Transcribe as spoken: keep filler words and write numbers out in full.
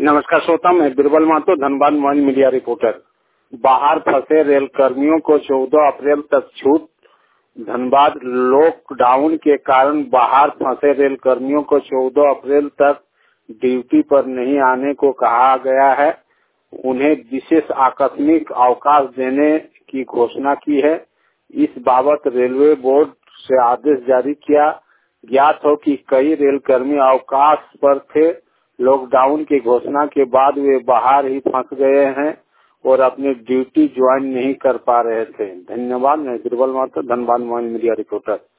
नमस्कार श्रोता, मैं Birbal Mahto, Dhanbad mobile media reporter. बाहर फंसे रेल कर्मियों को चौदह अप्रैल तक छूट। धनबाद लॉकडाउन के कारण बाहर फंसे रेल कर्मियों को चौदह अप्रैल तक ड्यूटी पर नहीं आने को कहा गया है। उन्हें विशेष आकस्मिक अवकाश देने की घोषणा की है। इस बाबत रेलवे बोर्ड से आदेश जारी किया। ज्ञात हो कि कई रेलकर्मी अवकाश पर थे। लॉकडाउन की घोषणा के बाद वे बाहर ही फंस गए हैं और अपनी ड्यूटी ज्वाइन नहीं कर पा रहे थे। धन्यवाद। मैं Birbal Mahto, Dhanbad mobile media reporter.